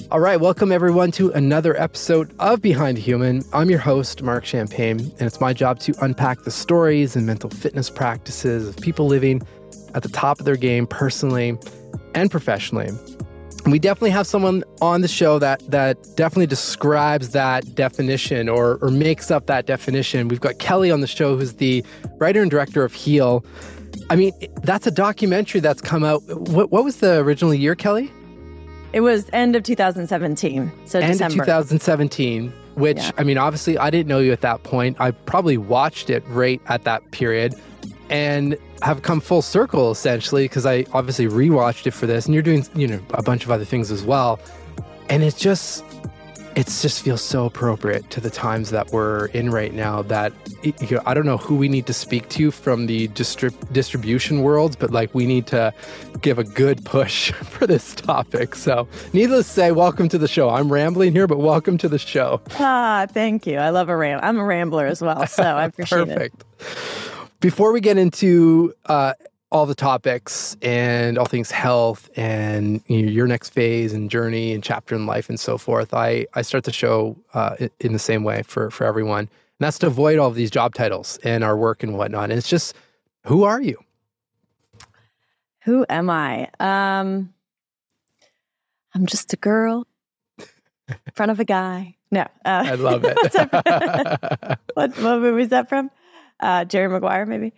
All right, welcome everyone to another episode of Behind the Human. I'm your host, Mark Champagne, and it's my job to unpack the stories and mental fitness practices of people living at the top of their game personally and professionally. And we definitely have someone on the show that definitely describes that definition or makes up that definition. We've got Kelly on the show, who's the writer and director of Heal. I mean, that's a documentary that's come out. What was the original year, Kelly? It was end of 2017, so end December. Of 2017, which, I mean, obviously, I didn't know you at that point. I probably watched it right at that period and have come full circle, essentially, because I obviously rewatched it for this, and you're doing, a bunch of other things as well. And it just feels so appropriate to the times that we're in right now that, I don't know who we need to speak to from the distribution worlds, but we need to give a good push for this topic. So needless to say, welcome to the show. I'm rambling here, but welcome to the show. Thank you. I love I'm a rambler as well, so I appreciate Perfect. Before we get into all the topics and all things health and your next phase and journey and chapter in life and so forth, I start the show in the same way for everyone. And that's to avoid all of these job titles and our work and whatnot. And it's just, who are you? Who am I? I'm just a girl in front of a guy. No. I love it. What movie is that from? Jerry Maguire, maybe?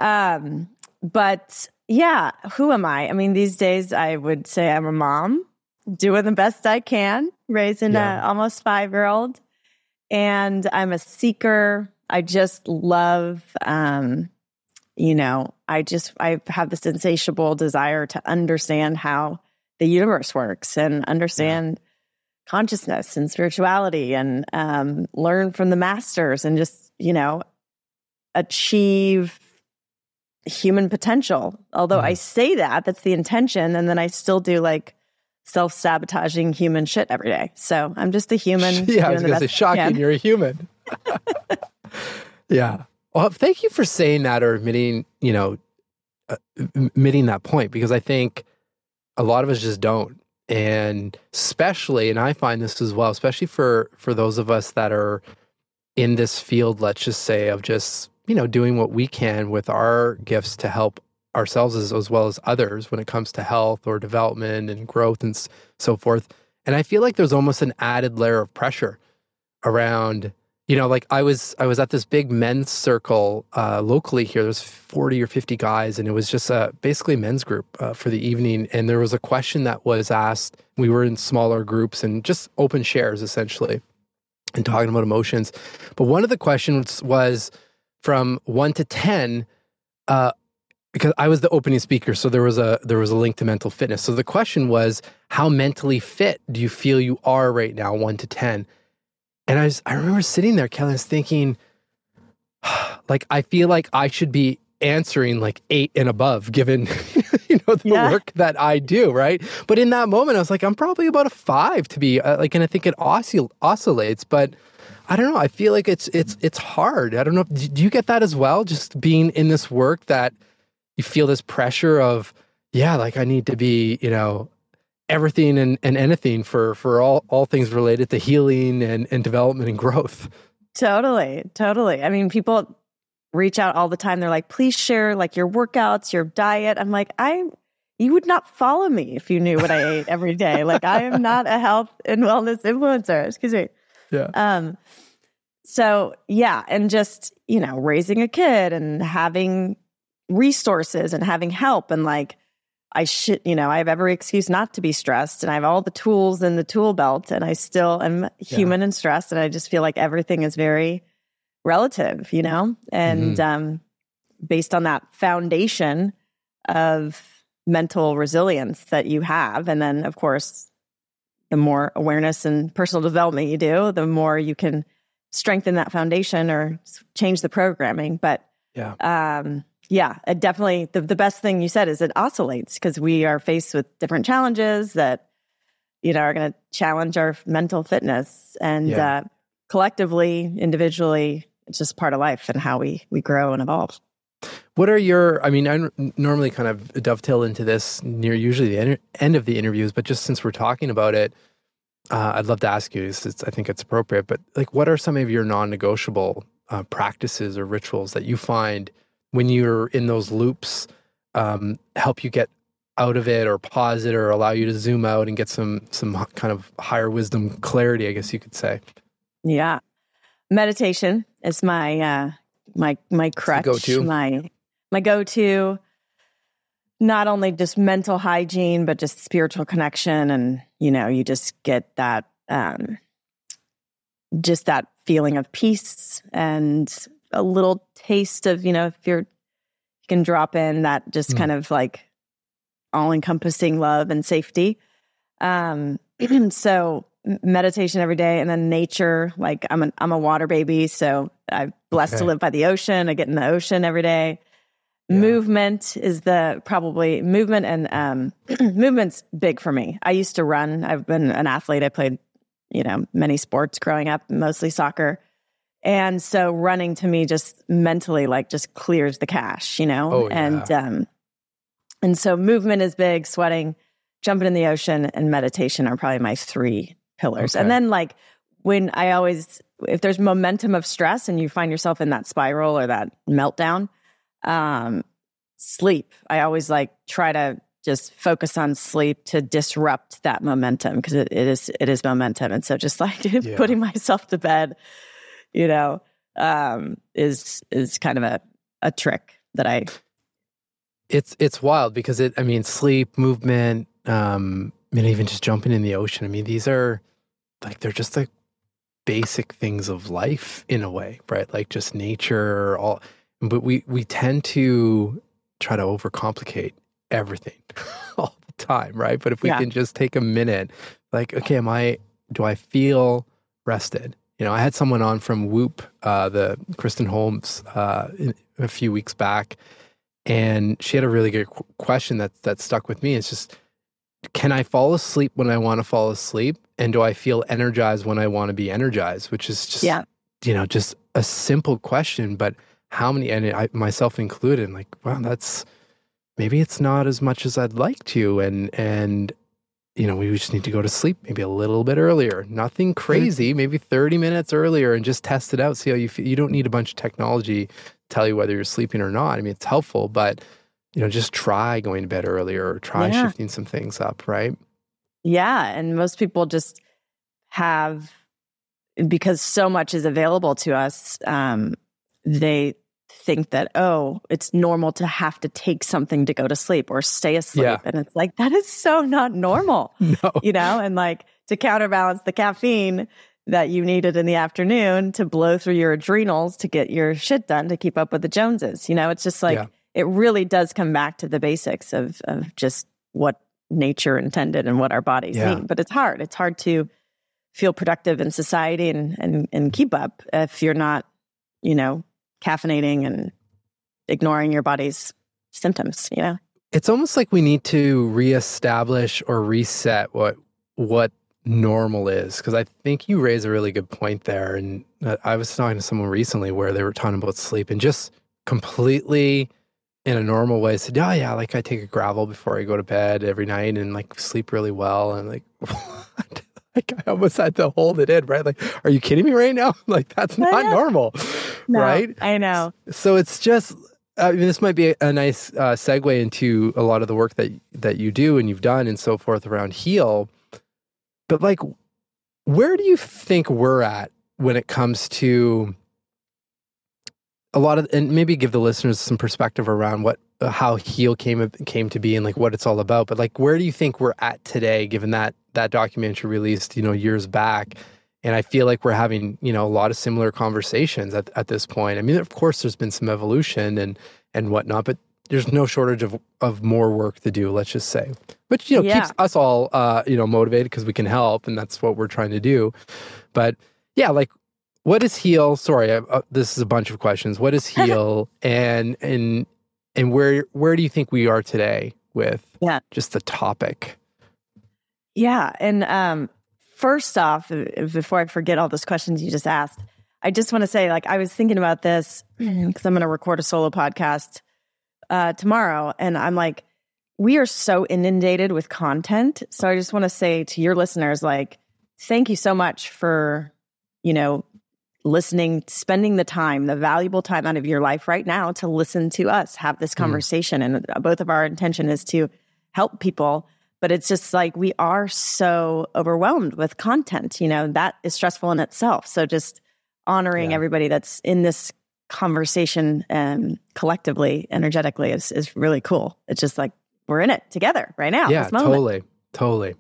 But yeah, who am I? I mean, these days I would say I'm a mom doing the best I can, raising an almost 5-year-old. And I'm a seeker. I just love, I have this insatiable desire to understand how the universe works and understand consciousness and spirituality and learn from the masters and just, achieve human potential. Although I say that's the intention, and then I still do self-sabotaging human shit every day. So I'm just a human. Yeah, I was going to say, shocking, you're a human. Yeah. Well, thank you for saying that or admitting that point, because I think a lot of us just don't. And especially, and I find this as well, especially for those of us that are in this field, let's just say, of just doing what we can with our gifts to help ourselves as well as others when it comes to health or development and growth and so forth. And I feel like there's almost an added layer of pressure around, I was at this big men's circle locally here. There's 40 or 50 guys, and it was just basically a men's group for the evening. And there was a question that was asked. We were in smaller groups and just open shares, essentially, and talking about emotions. But one of the questions was, from 1 to 10, because I was the opening speaker, so there was a link to mental fitness. So the question was, how mentally fit do you feel you are right now, 1 to 10? And I remember sitting there, Kelly, I was thinking, I feel like I should be answering 8 and above, given the work that I do, right? But in that moment, I was like, I'm probably about a 5 to be and I think it oscillates, but I don't know. I feel like it's hard. I don't know. Do you get that as well? Just being in this work, that you feel this pressure of, I need to be, everything and anything for all things related to healing and development and growth. Totally. I mean, people reach out all the time. They're like, please share your workouts, your diet. I'm like, you would not follow me if you knew what I ate every day. I am not a health and wellness influencer. Excuse me. Yeah. So yeah, and just, raising a kid and having resources and having help and I have every excuse not to be stressed, and I have all the tools in the tool belt, and I still am human and stressed, and I just feel like everything is very relative, and based on that foundation of mental resilience that you have, and then of course, the more awareness and personal development you do, the more you can strengthen that foundation or change the programming. But it definitely, the best thing you said is it oscillates, because we are faced with different challenges that, are going to challenge our mental fitness, and collectively, individually, it's just part of life and how we grow and evolve. What are your, I normally kind of dovetail into this near usually the end of the interviews, but just since we're talking about it, I'd love to ask you, I think it's appropriate, but like, what are some of your non-negotiable practices or rituals that you find when you're in those loops, help you get out of it or pause it or allow you to zoom out and get some kind of higher wisdom clarity, I guess you could say? Yeah. Meditation is my crutch, go-to. my go-to, not only just mental hygiene, but just spiritual connection. And, you just get that, just that feeling of peace and a little taste of, if you can drop in that just kind of like all-encompassing love and safety. So meditation every day, and then nature. Like I'm a water baby, so I'm blessed to live by the ocean. I get in the ocean every day. Yeah. Movement is movement and movement's big for me. I used to run. I've been an athlete. I played, many sports growing up, mostly soccer. And so running to me just mentally just clears the cache, Oh, yeah. And so movement is big, sweating, jumping in the ocean, and meditation are probably my 3 pillars. Okay. And then if there's momentum of stress and you find yourself in that spiral or that meltdown, sleep. I always try to just focus on sleep to disrupt that momentum, because it is momentum. And so just putting myself to bed, is kind of a trick that I. It's wild because sleep, movement, even just jumping in the ocean. These are they're just basic things of life in a way, right? Like just nature, but we tend to try to overcomplicate everything all the time, right? But if we can just take a minute, okay, do I feel rested? I had someone on from Whoop, the Kristen Holmes, a few weeks back, and she had a really good question that stuck with me. It's just, can I fall asleep when I want to fall asleep? And do I feel energized when I want to be energized? Which is just, just a simple question, but how many, and I myself included, wow, maybe it's not as much as I'd like to. And we just need to go to sleep maybe a little bit earlier. Nothing crazy, maybe 30 minutes earlier, and just test it out, see how you feel. You don't need a bunch of technology to tell you whether you're sleeping or not. It's helpful, but just try going to bed earlier or try shifting some things up, right? Yeah. And most people just have, because so much is available to us, they think that, it's normal to have to take something to go to sleep or stay asleep. Yeah. And it's that is so not normal, no. And to counterbalance the caffeine that you needed in the afternoon to blow through your adrenals to get your shit done, to keep up with the Joneses. It's just it really does come back to the basics of just what nature intended and what our bodies need. But it's hard. It's hard to feel productive in society and keep up if you're not, caffeinating and ignoring your body's symptoms, It's almost like we need to reestablish or reset what normal is. Because I think you raise a really good point there. And I was talking to someone recently where they were talking about sleep and just completely in a normal way said, I take a Gravel before I go to bed every night and sleep really well. And what? I almost had to hold it in, right? Are you kidding me right now? That's not normal, no, right? I know. So it's just, this might be a nice segue into a lot of the work that you do and you've done and so forth around Heal. But where do you think we're at when it comes to a lot of, and maybe give the listeners some perspective around how Heal came to be and what it's all about. But where do you think we're at today, given that documentary released, years back? And I feel like we're having, a lot of similar conversations at this point. Of course, there's been some evolution and whatnot, but there's no shortage of more work to do, let's just say. Which, keeps us all, motivated because we can help, and that's what we're trying to do. But yeah, what is Heal? Sorry, this is a bunch of questions. What is Heal, and where do you think we are today with just the topic? Yeah, and first off, before I forget all those questions you just asked, I just want to say, I was thinking about this because I'm going to record a solo podcast tomorrow, and I'm we are so inundated with content. So I just want to say to your listeners, thank you so much for, listening, spending the time, the valuable time out of your life right now to listen to us have this conversation. And both of our intention is to help people. But it's just like we are so overwhelmed with content, that is stressful in itself. So just honoring everybody that's in this conversation collectively, energetically is really cool. It's just like we're in it together right now. Yeah, totally.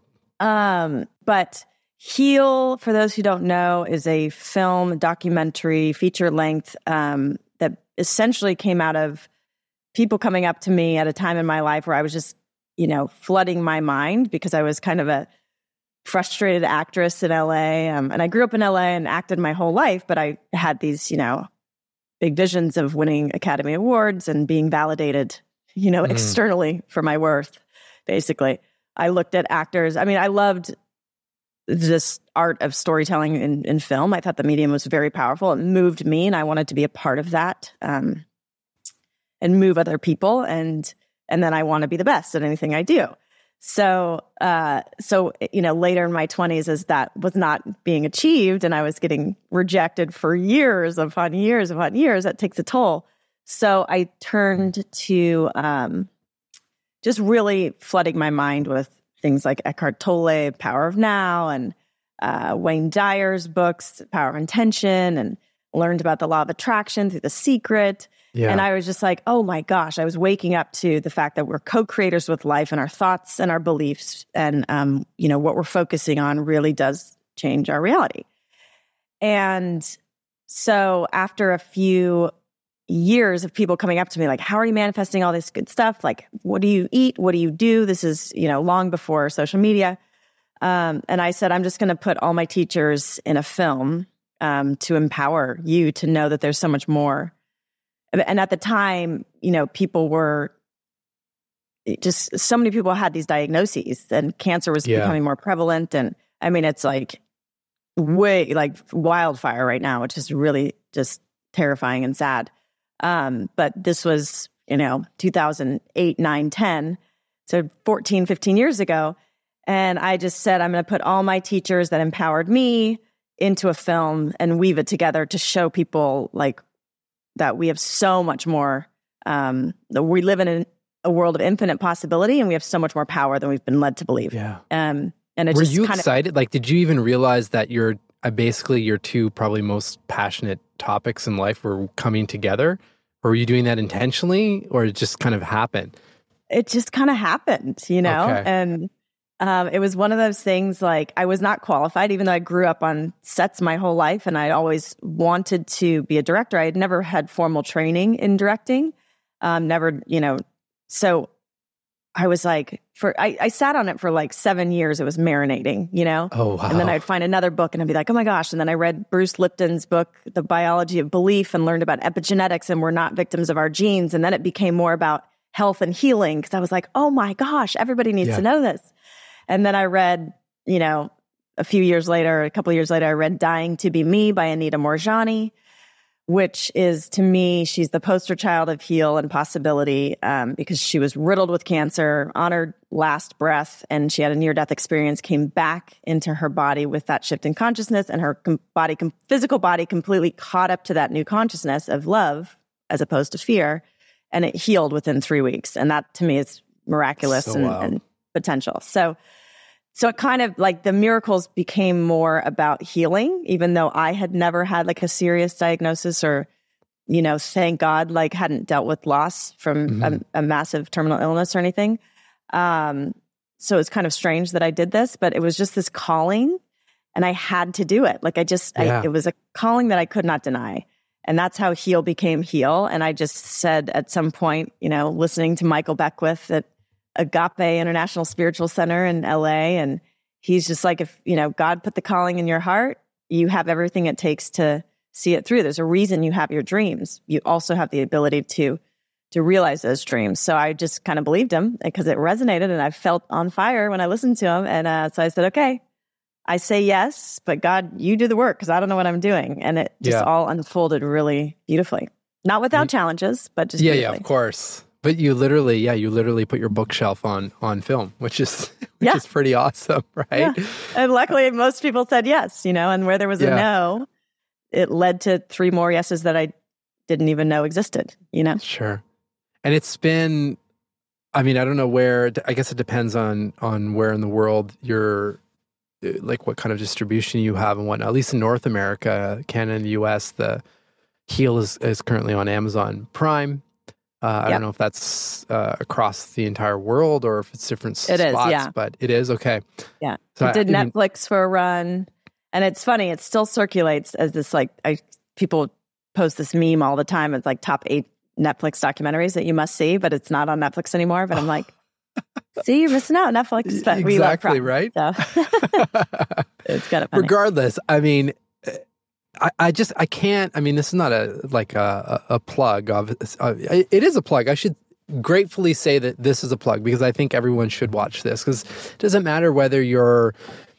But Heal, for those who don't know, is a film, documentary, feature length that essentially came out of people coming up to me at a time in my life where I was just, flooding my mind because I was kind of a frustrated actress in LA. And I grew up in LA and acted my whole life, but I had these, big visions of winning Academy Awards and being validated, externally for my worth, basically. I looked at actors. I mean, I loved this art of storytelling in film. I thought the medium was very powerful. It moved me, and I wanted to be a part of that and move other people. And then I want to be the best at anything I do. So later in my 20s, as that was not being achieved, and I was getting rejected for years upon years, that takes a toll. So I turned to just really flooding my mind with things like Eckhart Tolle, Power of Now, and Wayne Dyer's books, Power of Intention, and learned about the law of attraction through The Secret. Yeah. And I was just like, oh my gosh, I was waking up to the fact that we're co-creators with life, and our thoughts and our beliefs and, what we're focusing on really does change our reality. And so after a few years of people coming up to me like, how are you manifesting all this good stuff? Like, what do you eat? What do you do? This is, long before social media. And I said, I'm just going to put all my teachers in a film to empower you to know that there's so much more. And at the time, people were just, so many people had these diagnoses, and cancer was becoming more prevalent. And I mean, it's like way like wildfire right now, which is really just terrifying and sad. But this was, 2008, 9, 10, so 14, 15 years ago. And I just said, I'm going to put all my teachers that empowered me into a film and weave it together to show people like that we have so much more, that we live in a world of infinite possibility, and we have so much more power than we've been led to believe. Yeah. And it were just you excited? Like, did you even realize that your two probably most passionate topics in life were coming together? Or were you doing that intentionally, or it just kind of happened? It just kind of happened, Okay. And it was one of those things, like, I was not qualified, even though I grew up on sets my whole life and I always wanted to be a director. I had never had formal training in directing, so I was like, I sat on it for like 7 years. It was marinating, Oh, wow. And then I'd find another book and I'd be like, oh my gosh. And then I read Bruce Lipton's book, The Biology of Belief, and learned about epigenetics, and we're not victims of our genes. And then it became more about health and healing, because I was like, oh my gosh, everybody needs to know this. And then I read, a couple of years later, I read Dying to Be Me by Anita Moorjani, which is, to me, she's the poster child of heal and possibility, because she was riddled with cancer on her last breath, and she had a near-death experience, came back into her body with that shift in consciousness, and her physical body completely caught up to that new consciousness of love as opposed to fear, and it healed within 3 weeks. And that, to me, is miraculous and potential. So it kind of like the miracles became more about healing, even though I had never had like a serious diagnosis or, thank God, like hadn't dealt with loss from a massive terminal illness or anything. So it's kind of strange that I did this, but it was just this calling, and I had to do it. Like it was a calling that I could not deny. And that's how Heal became Heal. And I just said at some point, listening to Michael Beckwith at Agape International Spiritual Center in LA. And he's just like, if, God put the calling in your heart, you have everything it takes to see it through. There's a reason you have your dreams. You also have the ability to realize those dreams. So I just kind of believed him because it resonated, and I felt on fire when I listened to him. And so I said, okay, I say yes, but God, you do the work, because I don't know what I'm doing. And it just all unfolded really beautifully. Not without challenges, but just beautifully. Yeah, of course. But you literally put your bookshelf on film, which is pretty awesome, right? Yeah. And luckily, most people said yes, and where there was a no, it led to 3 more yeses that I didn't even know existed, Sure. And it's been, I mean, I don't know where, I guess it depends on where in the world you're, like what kind of distribution you have and whatnot. At least in North America, Canada and the US, the Heal is currently on Amazon Prime. I don't know if that's across the entire world or if it's different spots. It is, yeah. But it is, okay. Yeah. So it did Netflix for a run. And it's funny, it still circulates as this, people post this meme all the time. It's like top 8 Netflix documentaries that you must see, but it's not on Netflix anymore. But I'm like, see, you're missing out, Netflix. But we love Prime, right? So. It's kind of funny. Regardless, I mean, I can't. I mean, this is not a plug of. It is a plug. I should gratefully say that this is a plug because I think everyone should watch this because it doesn't matter whether you're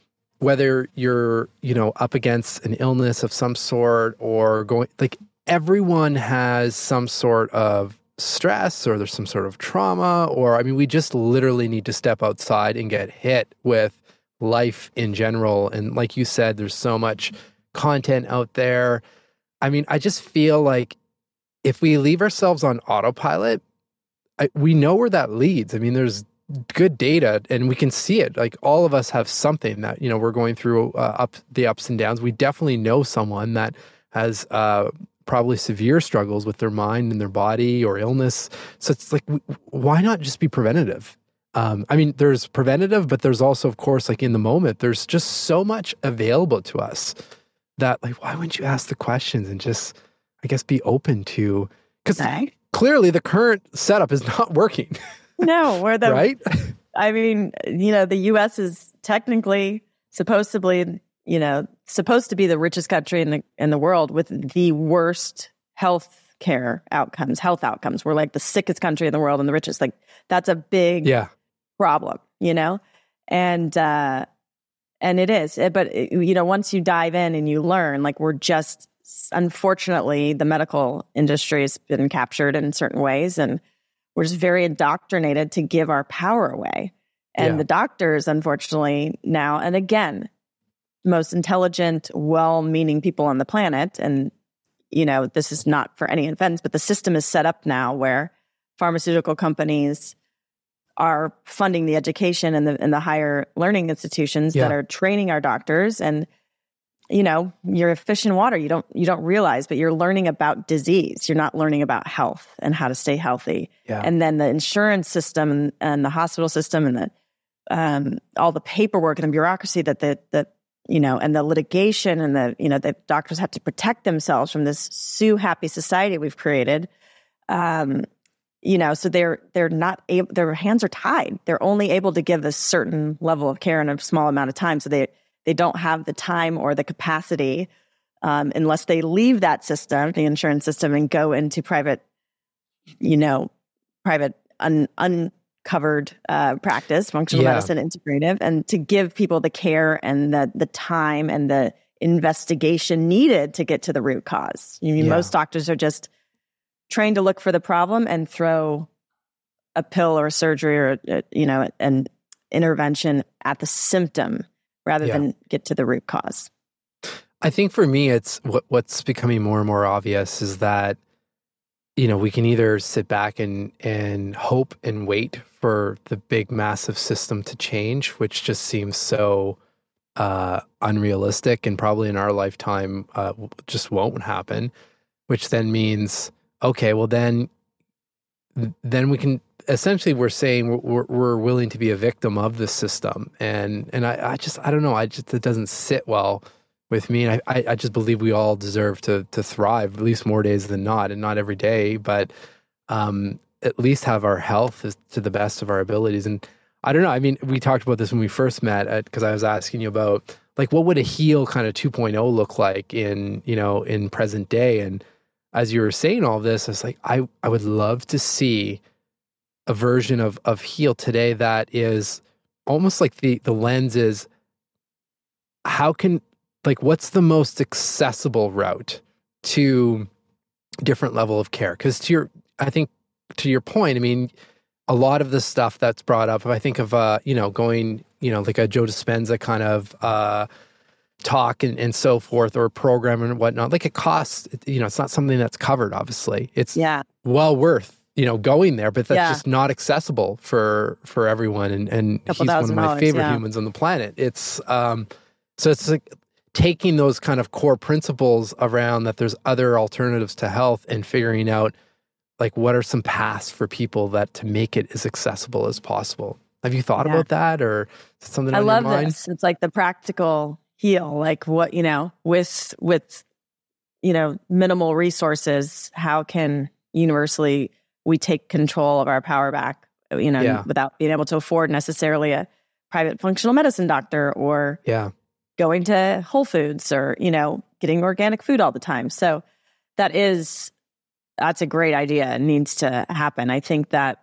up against an illness of some sort or going everyone has some sort of stress or there's some sort of trauma or we just literally need to step outside and get hit with life in general. And like you said, there's so much content out there. I just feel like if we leave ourselves on autopilot, we know where that leads. There's good data and we can see it. Like all of us have something that, we're going through the ups and downs. We definitely know someone that has probably severe struggles with their mind and their body or illness. So it's like, why not just be preventative? There's preventative, but there's also, of course, in the moment, there's just so much available to us that why wouldn't you ask the questions and just, I guess, be open to, because clearly the current setup is not working. No, right? The U.S. is technically supposed to be the richest country in the world with the worst health outcomes. We're the sickest country in the world and the richest. That's a big problem, and it is. But once you dive in and you learn, we're just, unfortunately, the medical industry has been captured in certain ways, and we're just very indoctrinated to give our power away. And the doctors, unfortunately, now and again, most intelligent, well-meaning people on the planet. And, this is not for any offense, but the system is set up now where pharmaceutical companies are funding the education and the higher learning institutions that are training our doctors. And, you're a fish in water. You don't realize, but you're learning about disease. You're not learning about health and how to stay healthy. Yeah. And then the insurance system and the hospital system and all the paperwork and the bureaucracy that and the litigation and the doctors have to protect themselves from this sue happy society we've created. So they're not able, their hands are tied. They're only able to give a certain level of care in a small amount of time. So they don't have the time or the capacity, unless they leave that system, the insurance system, and go into private uncovered practice, functional medicine, integrative, and to give people the care and the time and the investigation needed to get to the root cause. Most doctors are just trained to look for the problem and throw a pill or a surgery or an intervention at the symptom rather than get to the root cause. I think for me, it's what's becoming more and more obvious is that we can either sit back and hope and wait for the big, massive system to change, which just seems so unrealistic and probably in our lifetime just won't happen, which then means, okay, well then we can, essentially we're saying we're willing to be a victim of the system. And I don't know, it doesn't sit well with me. And I just believe we all deserve to thrive, at least more days than not, and not every day, but at least have our health to the best of our abilities. And I don't know, we talked about this when we first met because I was asking you about what would a Heal kind of 2.0 look like in present day. And as you were saying all this, I was like, I would love to see a version of Heal today that is almost like the lens is what's the most accessible route to different level of care? Because I think to your point, I mean, a lot of the stuff that's brought up, if I think of, going, like a Joe Dispenza kind of talk and so forth, or program and whatnot, like it costs, it's not something that's covered, obviously. It's well worth, going there, but that's just not accessible for everyone. And he's one of my favorite humans on the planet. It's, so it's like taking those kind of core principles around that there's other alternatives to health and figuring out like what are some paths for people that to make it as accessible as possible. Have you thought about that, or is it something on your mind? I love this. It's like the practical heal, like what, with minimal resources, how can universally we take control of our power back, without being able to afford necessarily a private functional medicine doctor or going to Whole Foods or, getting organic food all the time. So that's a great idea. It needs to happen. I think that,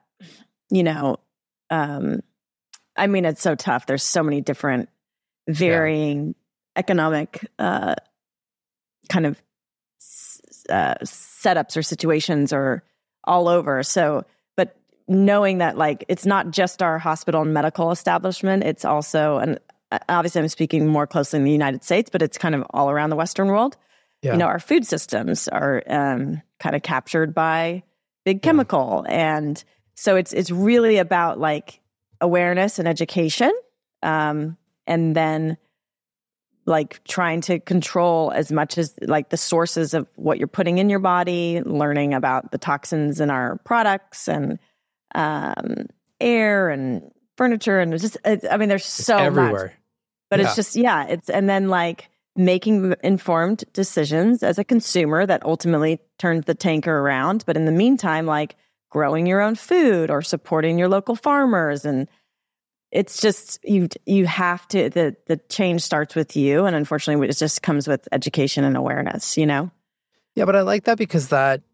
it's so tough. There's so many different varying economic kind of setups or situations or all over. So, but knowing that like, it's not just our hospital and medical establishment, it's also, and obviously I'm speaking more closely in the United States, but it's kind of all around the Western world. Our food systems are kind of captured by big chemical. And so it's really about like awareness and education. And then like trying to control as much as like the sources of what you're putting in your body, learning about the toxins in our products and air and furniture. And there's so everywhere. much, but it's just, and then like making informed decisions as a consumer that ultimately turns the tanker around. But in the meantime, like growing your own food or supporting your local farmers. And it's just, you have to, the change starts with you. And unfortunately, it just comes with education and awareness, Yeah, but I like that because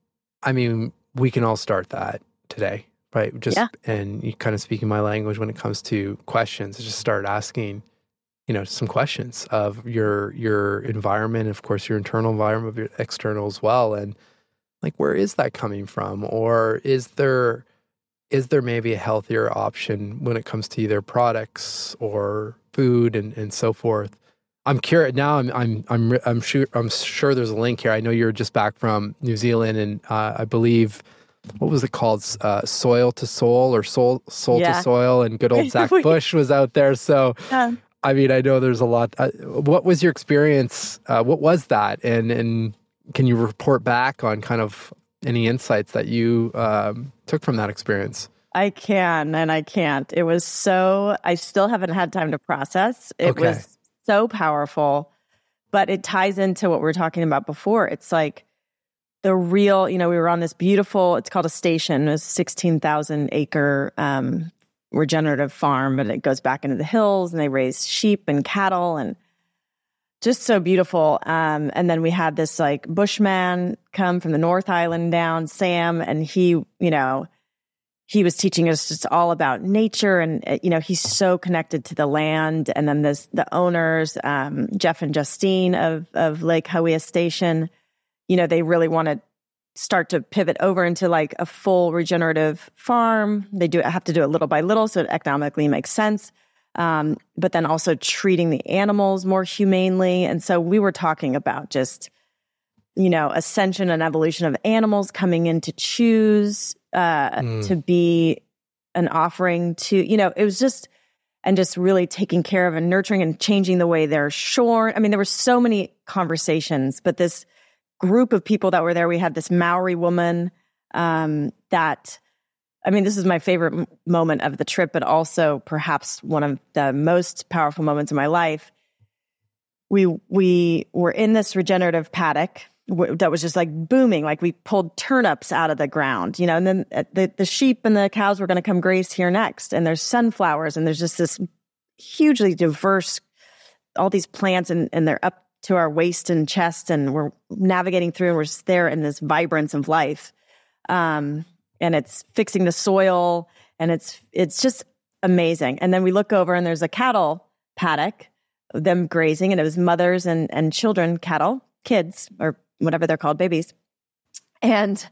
we can all start that today, right? And you kind of speaking my language when it comes to questions, just start asking, some questions of your environment, of course, your internal environment, your external as well. And like, where is that coming from? Or is there maybe a healthier option when it comes to either products or food and so forth? I'm curious now. I'm sure there's a link here. I know you're just back from New Zealand, and I believe, what was it called? Soil to Soul or Soul to Soil, and good old Zach Bush was out there. So, I know there's a lot. What was your experience? What was that? And can you report back on kind of any insights that you took from that experience? I can, and I can't. It was I still haven't had time to process. It was so powerful, but it ties into what we were talking about before. It's like the real, we were on this beautiful, it's called a station, it was 16,000 acre regenerative farm, but it goes back into the hills and they raise sheep and cattle and just so beautiful. And then we had this like bushman come from the North Island down, Sam, and he was teaching us just all about nature and, he's so connected to the land. And then the owners, Jeff and Justine of Lake Hawea Station, they really want to start to pivot over into like a full regenerative farm. They have to do it little by little so it economically makes sense. But then also treating the animals more humanely. And so we were talking about just, ascension and evolution of animals coming in to choose to be an offering to, it was just, and just really taking care of and nurturing and changing the way they're shorn. There were so many conversations, but this group of people that were there, we had this Maori woman this is my favorite moment of the trip, but also perhaps one of the most powerful moments of my life. We were in this regenerative paddock that was just like booming, like we pulled turnips out of the ground, and then the sheep and the cows were going to come graze here next. And there's sunflowers and there's just this hugely diverse, all these plants and they're up to our waist and chest and we're navigating through and we're just there in this vibrance of life. And it's fixing the soil and it's just amazing. And then we look over and there's a cattle paddock, them grazing, and it was mothers and children, kids, or whatever they're called, babies. And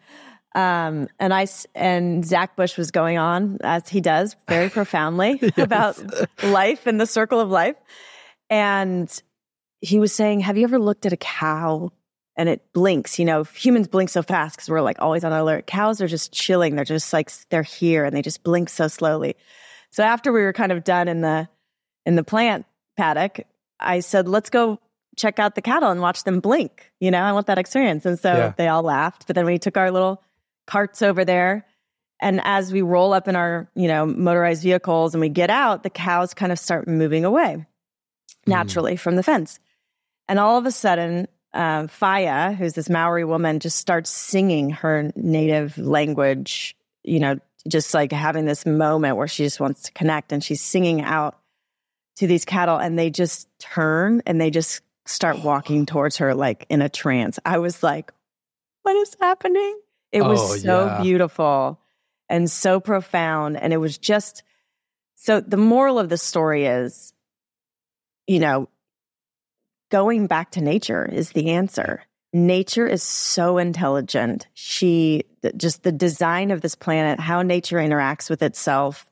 And Zach Bush was going on, as he does, very profoundly Yes. about life and the circle of life. And he was saying, have you ever looked at a cow and it blinks? You know, humans blink so fast because we're like always on alert. Cows are just chilling. They're just like, they're here and they just blink so slowly. So after we were kind of done in the plant paddock, I said, let's go check out the cattle and watch them blink. You know, I want that experience. And so they all laughed, but then we took our little carts over there. And as we roll up in our, you know, motorized vehicles and we get out, the cows kind of start moving away naturally from the fence. And all of a sudden, Faya, who's this Maori woman, just starts singing her native language, you know, just like having this moment where she just wants to connect. And she's singing out to these cattle and they just turn and they just start walking towards her like in a trance. I was like, what is happening? It was so beautiful and so profound. And it was just, so the moral of the story is, you know, going back to nature is the answer. Nature is so intelligent. Just the design of this planet, how nature interacts with itself.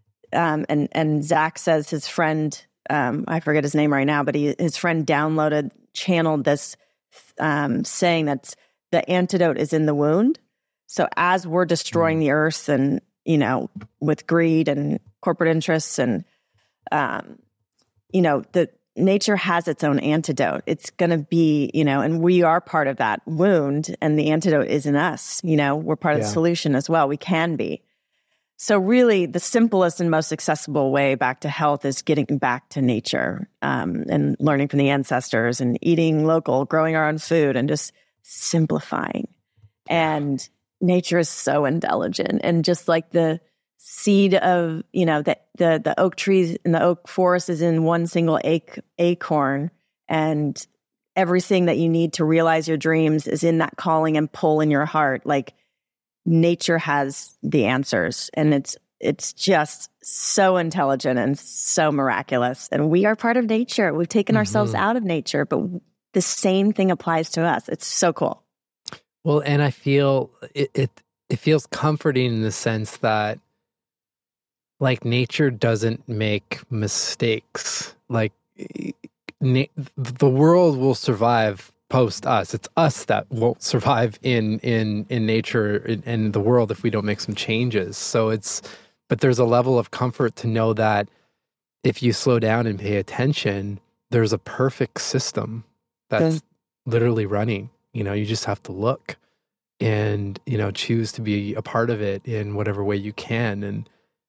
And Zach says his friend, I forget his name right now, but his friend channeled this saying that the antidote is in the wound. So as we're destroying the earth and, you know, with greed and corporate interests and, you know, the nature has its own antidote. It's going to be, you know, and we are part of that wound and the antidote is in us. You know, we're part of the solution as well. We can be. So really the simplest and most accessible way back to health is getting back to nature and learning from the ancestors and eating local, growing our own food and just simplifying. And nature is so intelligent. And just like the seed of, you know, the oak trees in the oak forest is in one single acorn, and everything that you need to realize your dreams is in that calling and pull in your heart. Like nature has the answers, and it's just so intelligent and so miraculous. And we are part of nature. We've taken ourselves out of nature, but the same thing applies to us. It's so cool. Well, and I feel it feels comforting in the sense that like nature doesn't make mistakes. Like the world will survive post us. It's us that won't survive in nature and the world if we don't make some changes. So but there's a level of comfort to know that if you slow down and pay attention, there's a perfect system that's literally running. You know, you just have to look and, you know, choose to be a part of it in whatever way you can. And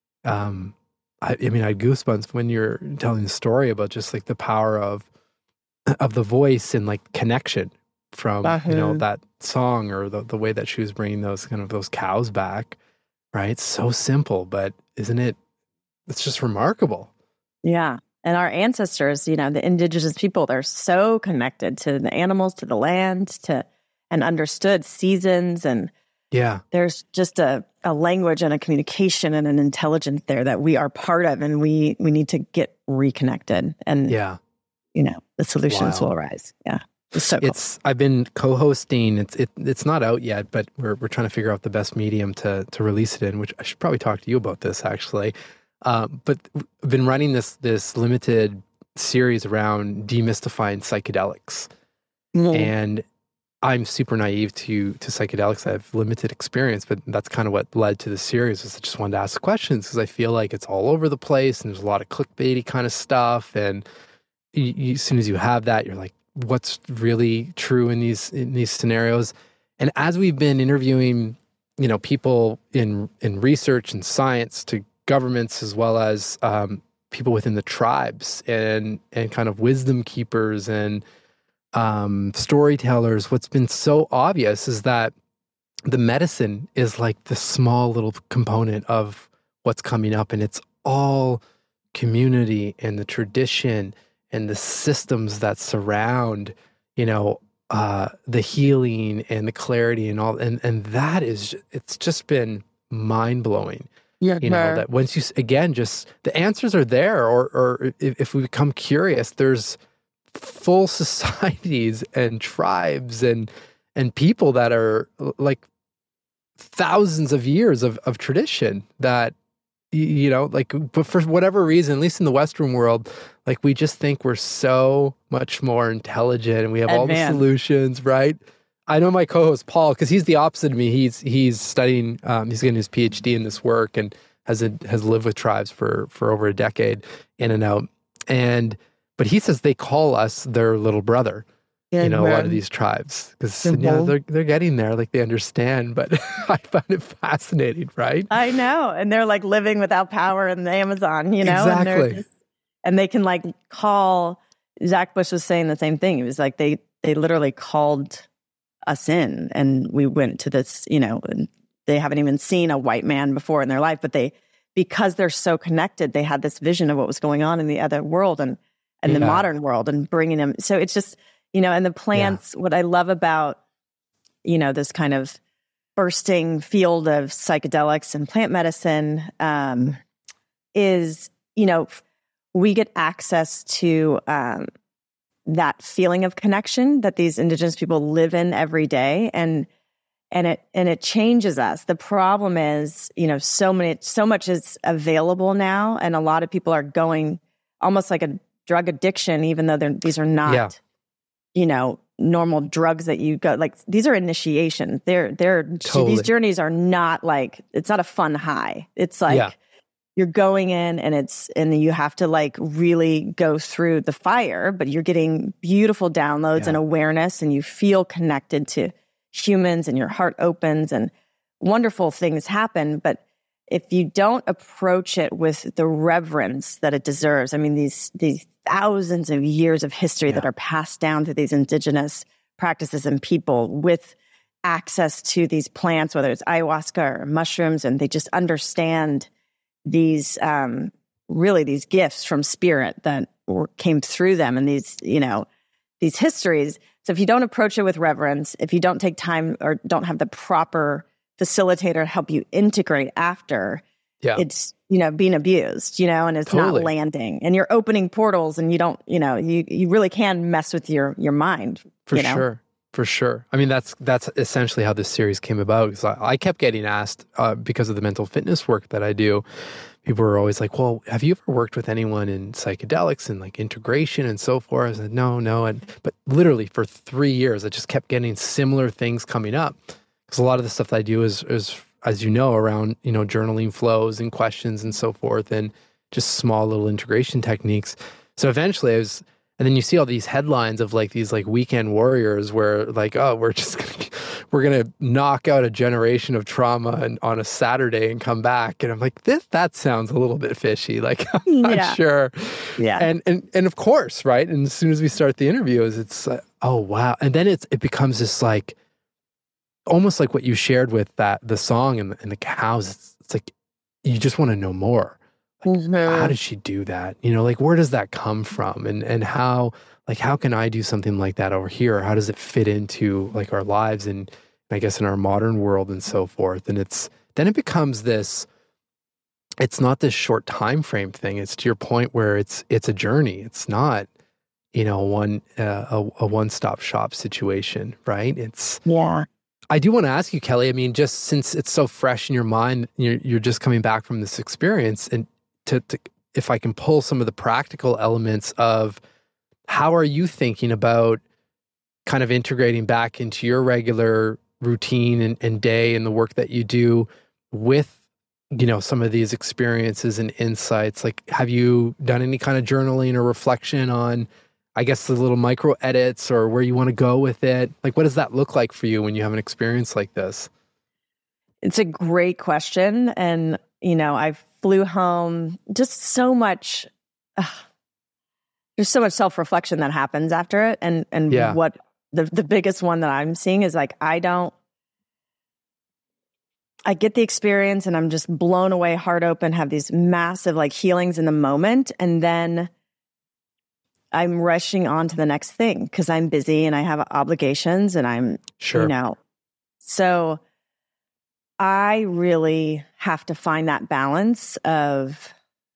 I mean, I had goosebumps when you're telling the story about just like the power of the voice and like connection from, you know, that song or the way that she was bringing those cows back, right? So simple, but isn't it? It's just remarkable. Yeah. And our ancestors, you know, the indigenous people, they're so connected to the animals, to the land, and understood seasons. And there's just a language and a communication and an intelligence there that we are part of, and we need to get reconnected. And, you know, the solutions will arise. Yeah. It's so cool. I've been co-hosting. It's not out yet, but we're trying to figure out the best medium to release it in, which I should probably talk to you about this actually. But I've been running this limited series around demystifying psychedelics. And I'm super naive to psychedelics. I have limited experience, but that's kind of what led to the series. Was I just wanted to ask questions because I feel like it's all over the place and there's a lot of clickbaity kind of stuff. And as soon as you have that, you're like, what's really true in these scenarios? And as we've been interviewing, you know, people in research and science to governments as well as people within the tribes and kind of wisdom keepers and storytellers, what's been so obvious is that the medicine is like the small little component of what's coming up, and it's all community and the tradition and the systems that surround, you know, the healing and the clarity and all, and that is, it's just been mind-blowing. You know, that once you, again, just the answers are there, or if we become curious, there's full societies and tribes and people that are like thousands of years of tradition that, you know, like, but for whatever reason, at least in the Western world, like we just think we're so much more intelligent and we have all the solutions, right? I know my co-host Paul, because he's the opposite of me. He's studying, he's getting his PhD in this work and has lived with tribes for over a decade in and out. But he says they call us their little brother. You know, a lot of these tribes, because they're getting there, like they understand. But I find it fascinating, right? I know, and they're like living without power in the Amazon, you know, exactly. And they can like call. Zach Bush was saying the same thing. It was like they literally called us in, and we went to this, you know, and they haven't even seen a white man before in their life, but because they're so connected, they had this vision of what was going on in the other world and the modern world, and bringing them. So it's just, you know, and the plants, what I love about, you know, this kind of bursting field of psychedelics and plant medicine is, you know, we get access to that feeling of connection that these indigenous people live in every day. And it changes us. The problem is, you know, so much is available now. And a lot of people are going almost like a drug addiction, even though these are not, you know, normal drugs that you go, like these are initiation. These journeys are not like, it's not a fun high. It's like you're going in and you have to like really go through the fire, but you're getting beautiful downloads and awareness, and you feel connected to humans and your heart opens and wonderful things happen. But if you don't approach it with the reverence that it deserves, I mean, these thousands of years of history that are passed down to these indigenous practices and people with access to these plants, whether it's ayahuasca or mushrooms, and they just understand these really these gifts from spirit that came through them, and these, you know, these histories. So if you don't approach it with reverence, if you don't take time or don't have the proper facilitator help you integrate after, it's, you know, being abused, you know, and it's not landing, and you're opening portals, and you don't, you know, you really can mess with your mind. For sure. I mean, that's essentially how this series came about. Because I kept getting asked, because of the mental fitness work that I do, people were always like, well, have you ever worked with anyone in psychedelics and like integration and so forth? I said, no. But literally for 3 years, I just kept getting similar things coming up. Because a lot of the stuff that I do is, as you know, around, you know, journaling flows and questions and so forth, and just small little integration techniques. So eventually and then you see all these headlines of like these like weekend warriors where like, oh, we're going to knock out a generation of trauma on a Saturday and come back. And I'm like, that sounds a little bit fishy. Like, I'm not sure. Yeah. And of course, right. And as soon as we start the interviews, it's like, oh, wow. And then it becomes this like, almost like what you shared with the song and the cows. It's like, you just want to know more. How did she do that? You know, like, where does that come from? And how can I do something like that over here? How does it fit into like our lives and I guess in our modern world and so forth? And then it becomes this, it's not this short time frame thing. It's to your point where it's a journey. It's not, you know, a one-stop shop situation, right? I do want to ask you, Kelly, I mean, just since it's so fresh in your mind, you're just coming back from this experience, and to if I can pull some of the practical elements of how are you thinking about kind of integrating back into your regular routine and day and the work that you do with, you know, some of these experiences and insights? Like, have you done any kind of journaling or reflection on, I guess, the little micro edits or where you want to go with it? Like, what does that look like for you when you have an experience like this? It's a great question. And, you know, I flew home, just so much, there's so much self-reflection that happens after it. And what the biggest one that I'm seeing is like, I get the experience and I'm just blown away, heart open, have these massive like healings in the moment. And then I'm rushing on to the next thing because I'm busy and I have obligations and I'm, you know, so I really have to find that balance of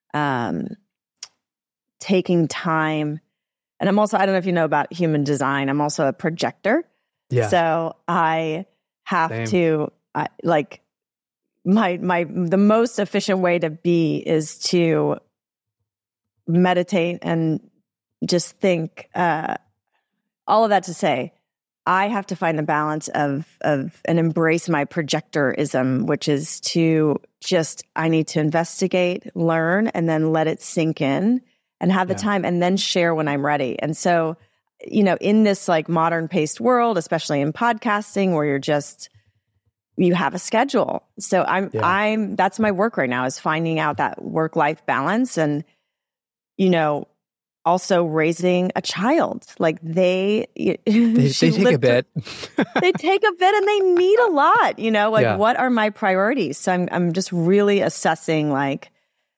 taking time. And I'm also, I don't know if you know about human design, I'm also a projector. Yeah. So I have to the most efficient way to be is to meditate and just think, all of that to say, I have to find the balance of and embrace my projectorism, which is to just, I need to investigate, learn, and then let it sink in and have the time and then share when I'm ready. And so, in this like modern paced world, especially in podcasting where you have a schedule. So that's my work right now, is finding out that work-life balance and, also raising a child. Like they take a bit. They take a bit and they need a lot, what are my priorities? So I'm just really assessing, like,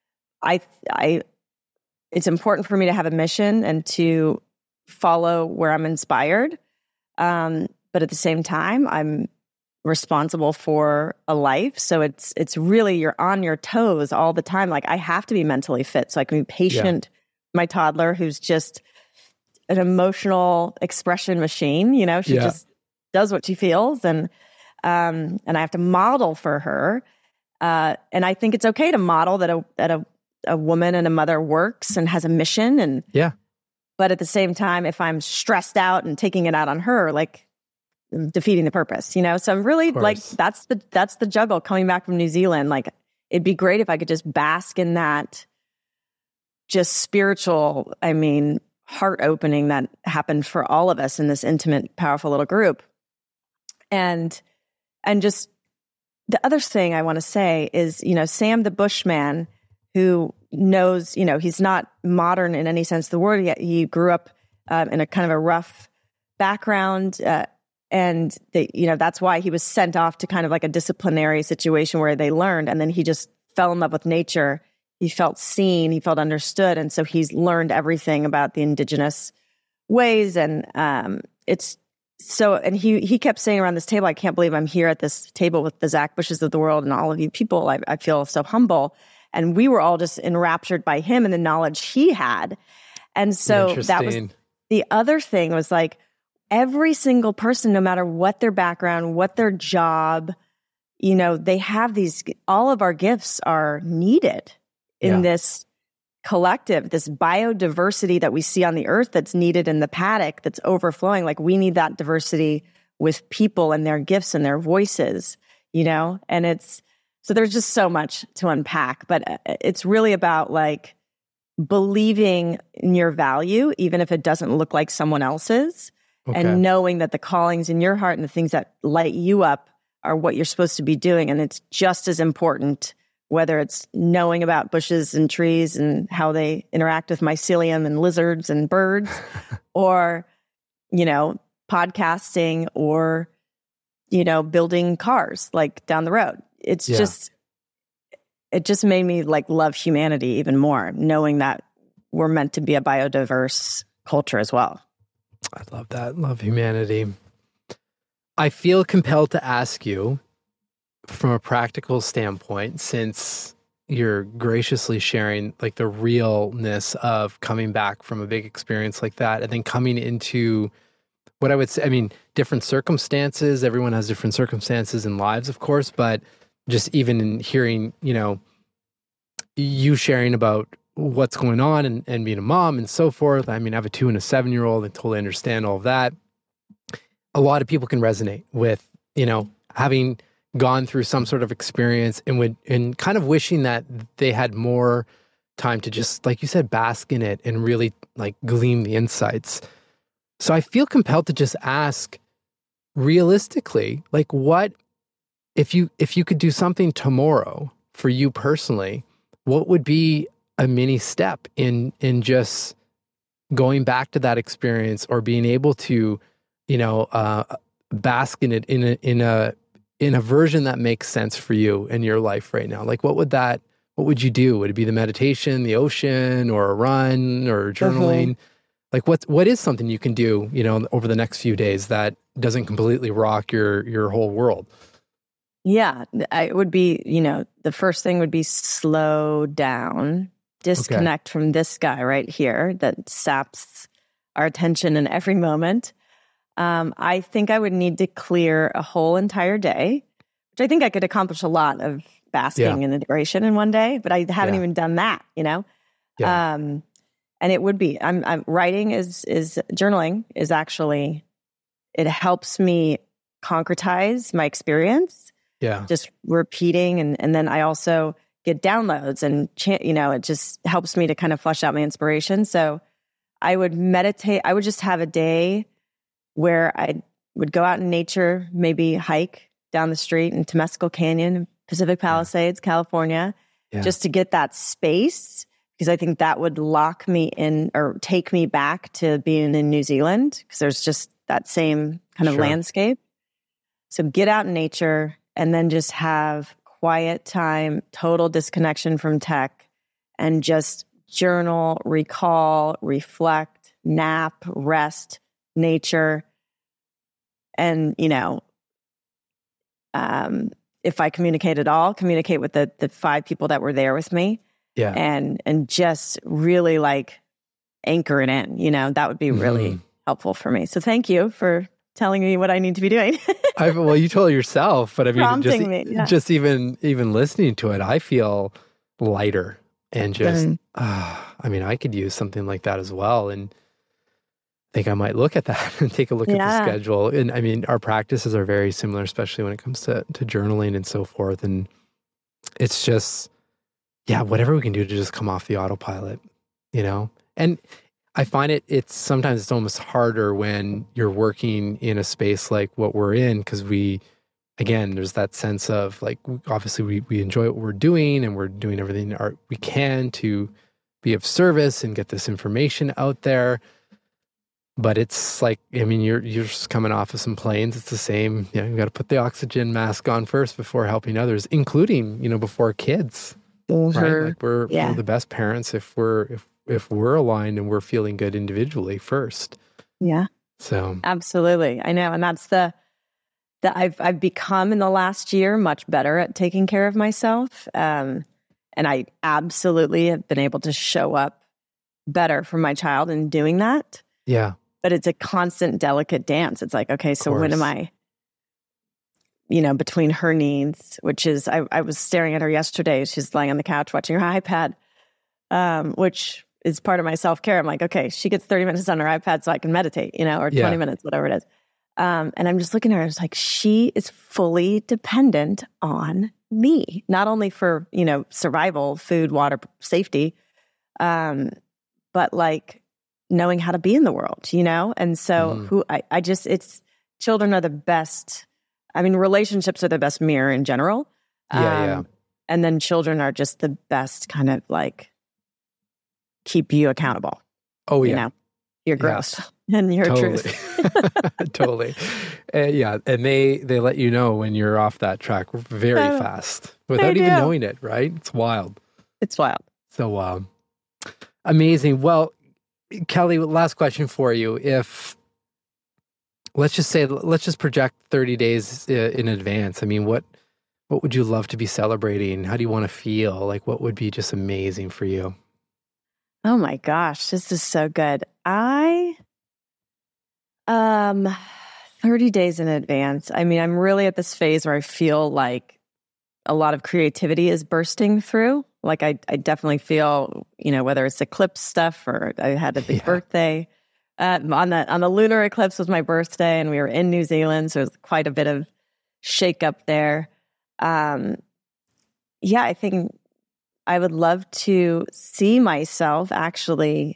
it's important for me to have a mission and to follow where I'm inspired. But at the same time, I'm responsible for a life. So it's really, you're on your toes all the time. Like I have to be mentally fit so I can be patient. My toddler, who's just an emotional expression machine, she just does what she feels. And I have to model for her. And I think it's okay to model that a woman and a mother works and has a mission. But at the same time, if I'm stressed out and taking it out on her, like defeating the purpose, so I'm really like, that's the juggle coming back from New Zealand. Like it'd be great if I could just bask in that just spiritual, heart opening that happened for all of us in this intimate, powerful little group. And just the other thing I want to say is, Sam the Bushman, who knows, he's not modern in any sense of the word yet. He grew up in a kind of a rough background. And that's why he was sent off to kind of like a disciplinary situation where they learned. And then he just fell in love with nature. He felt seen, he felt understood. And so he's learned everything about the indigenous ways. And and he kept saying around this table, I can't believe I'm here at this table with the Zach Bushes of the world and all of you people. I feel so humble. And we were all just enraptured by him and the knowledge he had. And so that was the other thing, was like every single person, no matter what their background, what their job, they have all of our gifts are needed in this collective, this biodiversity that we see on the earth that's needed in the paddock that's overflowing. Like we need that diversity with people and their gifts and their voices, and so there's just so much to unpack, but it's really about like believing in your value, even if it doesn't look like someone else's, and knowing that the callings in your heart and the things that light you up are what you're supposed to be doing. And it's just as important, whether it's knowing about bushes and trees and how they interact with mycelium and lizards and birds, or, podcasting, or, building cars like down the road. It's it just made me like love humanity even more, knowing that we're meant to be a biodiverse culture as well. I love that. Love humanity. I feel compelled to ask you, from a practical standpoint, since you're graciously sharing like the realness of coming back from a big experience like that, and then coming into what I would say, different circumstances. Everyone has different circumstances in lives, of course, but just even in hearing, you sharing about what's going on and being a mom and so forth. I have a 2 and a 7-year-old and totally understand all of that. A lot of people can resonate with, having gone through some sort of experience and kind of wishing that they had more time to just, like you said, bask in it and really like glean the insights. So I feel compelled to just ask realistically, like what, if you could do something tomorrow for you personally, what would be a mini step in just going back to that experience, or being able to, bask in it in a version that makes sense for you in your life right now? Like, what would you do? Would it be the meditation, the ocean, or a run, or journaling? Like what is something you can do, over the next few days that doesn't completely rock your whole world? Yeah, it would be, the first thing would be slow down, disconnect from this guy right here that saps our attention in every moment. I think I would need to clear a whole entire day which I think I could accomplish a lot of basking and integration in one day, but I haven't even done that, you know? Yeah. And it would be, I'm writing is journaling is actually, it helps me concretize my experience. Yeah. Just repeating. And then I also get downloads and, you know, it just helps me to kind of flush out my inspiration. So I would meditate. I would just have a day where I would go out in nature, maybe hike down the street in Temescal Canyon, Pacific Palisades, California, just to get that space, because I think that would lock me in or take me back to being in New Zealand, because there's just that same kind of landscape. So get out in nature and then just have quiet time, total disconnection from tech, and just journal, recall, reflect, nap, rest, nature. And, you know, if I communicate at all, communicate with the 5 people that were there with me. Yeah. And just really like anchor it in, you know, that would be really helpful for me. So thank you for telling me what I need to be doing. Well, you told yourself, but I mean, prompting me, just even listening to it, I feel lighter and just, I mean, I could use something like that as well. And I think I might look at that and take a look at the schedule. And I mean, our practices are very similar, especially when it comes to journaling and so forth. And it's just, whatever we can do to just come off the autopilot, you know? And I find it's sometimes it's almost harder when you're working in a space like what we're in, because again, there's that sense of like, obviously we enjoy what we're doing and we're doing everything we can to be of service and get this information out there. But it's like, I mean, you're just coming off of some planes. It's the same. You know, you got to put the oxygen mask on first before helping others, including, you know, before kids. Right? Like we're the best parents if we're aligned and we're feeling good individually first. Yeah. So absolutely, I know, and that's the I've become in the last year much better at taking care of myself, and I absolutely have been able to show up better for my child in doing that. Yeah. But it's a constant, delicate dance. It's like, okay, so when am I, you know, between her needs, which is, I was staring at her yesterday. She's lying on the couch watching her iPad, which is part of my self-care. I'm like, okay, she gets 30 minutes on her iPad so I can meditate, you know, or 20 minutes, whatever it is. And I'm just looking at her, it's like, she is fully dependent on me, not only for, you know, survival, food, water, safety, but like, knowing how to be in the world, you know? And so children are the best. I mean, relationships are the best mirror in general. And then children are just the best kind of like keep you accountable. Oh, yeah. You know, you're gross and you're truth. Totally. And they let you know when you're off that track very fast without even knowing it, right? It's wild. It's wild. So amazing. Well, Kelly, last question for you. If let's just project 30 days in advance. I mean, what would you love to be celebrating? How do you want to feel? Like, what would be just amazing for you? Oh my gosh, this is so good. 30 days in advance. I mean, I'm really at this phase where I feel like a lot of creativity is bursting through. Like I definitely feel, you know, whether it's eclipse stuff or I had a big birthday on the lunar eclipse was my birthday, and we were in New Zealand, so it was quite a bit of shake up there. I think I would love to see myself actually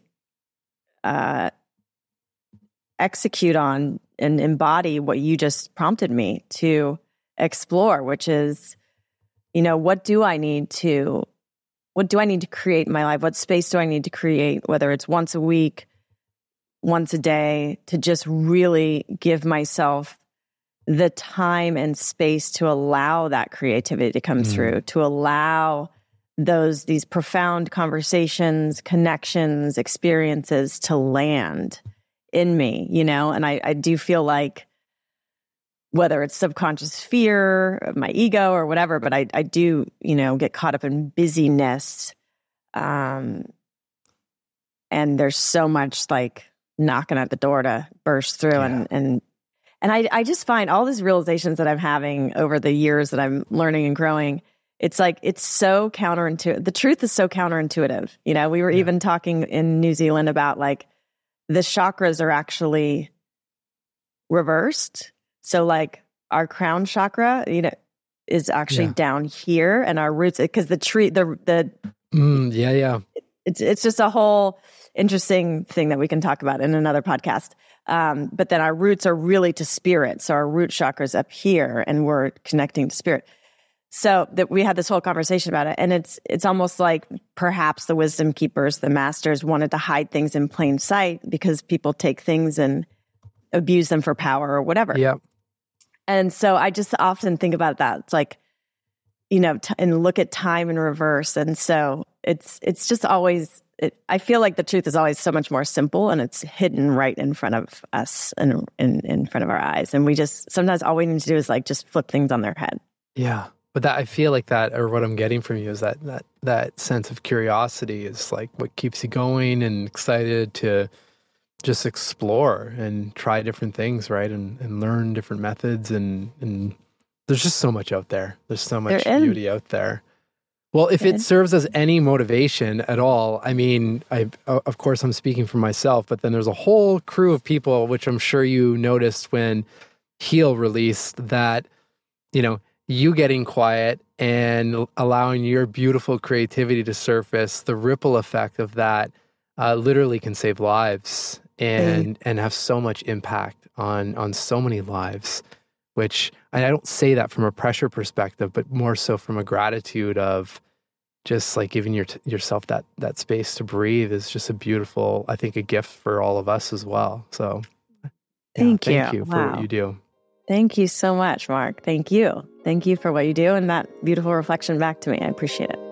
execute on and embody what you just prompted me to explore, which is, you know, what do I need to create in my life? What space do I need to create, whether it's once a week, once a day, to just really give myself the time and space to allow that creativity to come through, to allow these profound conversations, connections, experiences to land in me, you know? And I do feel like, whether it's subconscious fear of my ego or whatever, but I do, you know, get caught up in busyness. And there's so much like knocking at the door to burst through. And And I just find all these realizations that I'm having over the years that I'm learning and growing, it's like, it's so counterintuitive. The truth is so counterintuitive. You know, we were even talking in New Zealand about like the chakras are actually reversed. So like our crown chakra, you know, is actually down here, and our roots, because the tree, it's just a whole interesting thing that we can talk about in another podcast. But then our roots are really to spirit. So our root chakra is up here, and we're connecting to spirit. So that we had this whole conversation about it. And it's almost like perhaps the wisdom keepers, the masters, wanted to hide things in plain sight because people take things and abuse them for power or whatever. Yeah. And so I just often think about that. It's like, you know, and look at time in reverse. And so it's just always, I feel like the truth is always so much more simple, and it's hidden right in front of us and in front of our eyes. And we just, sometimes all we need to do is like just flip things on their head. Yeah. But that, I feel like that, or what I'm getting from you is that sense of curiosity is like what keeps you going and excited to just explore and try different things, right? And learn different methods. And there's just so much out there. There's so much beauty out there. Well, if it serves as any motivation at all, I mean, of course, I'm speaking for myself, but then there's a whole crew of people, which I'm sure you noticed when Heal released, that, you know, you getting quiet and allowing your beautiful creativity to surface, the ripple effect of that literally can save lives and have so much impact on so many lives, which, and I don't say that from a pressure perspective, but more so from a gratitude of just like giving yourself that space to breathe is just a beautiful, I think, a gift for all of us as well. So thank you for what you do. Thank you so much, Mark. Thank you. Thank you for what you do and that beautiful reflection back to me. I appreciate it.